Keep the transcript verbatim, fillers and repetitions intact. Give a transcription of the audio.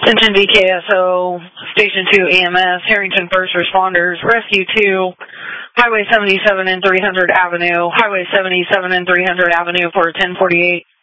Attention D K S O, Station two E M S, Harrington First Responders, Rescue two, Highway seventy-seven and three hundred Avenue, Highway seventy-seven and three hundred Avenue for ten forty-eight.